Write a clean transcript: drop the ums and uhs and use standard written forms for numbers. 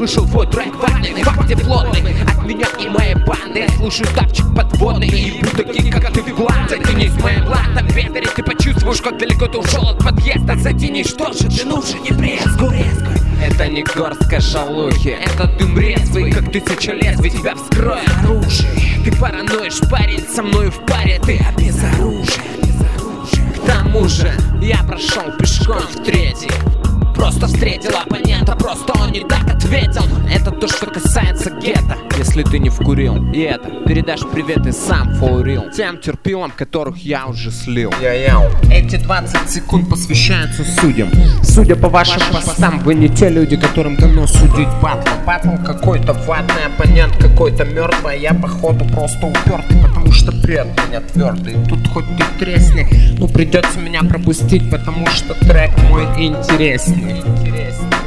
слышал твой трек ватный, в акте плотный. От меня и моей банды я слушаю тапчик подводный. И ебу такие, как ты в глаз. Затянись в моей блата, ветер, и ты почувствуешь, как далеко ты ушел от подъезда. Затянись, что же ты нужен, не брезгуй. Это не горстка шалухи, это дым резвый, как тысячелезвый, тебя вскроет оружие. Ты параноишь, парень, со мною в паре, ты обезоружен. К тому же я прошел пешком в третий. Просто встретил оппонента, просто он не так ответил. Это то, что касается гетто. Если ты не вкурил, и это передашь привет и сам фаурил тем терпилам, которых я уже слил. Эти 20 секунд посвящаются судьям. Судя по вашим постам, вы не те люди, которым дано судить батл. Батл какой-то ватный, оппонент какой-то мертвый. Я походу просто упертый, потому что бред меня твердый. Тут хоть ты тресни, но придется меня пропустить, потому что трек мой интересней.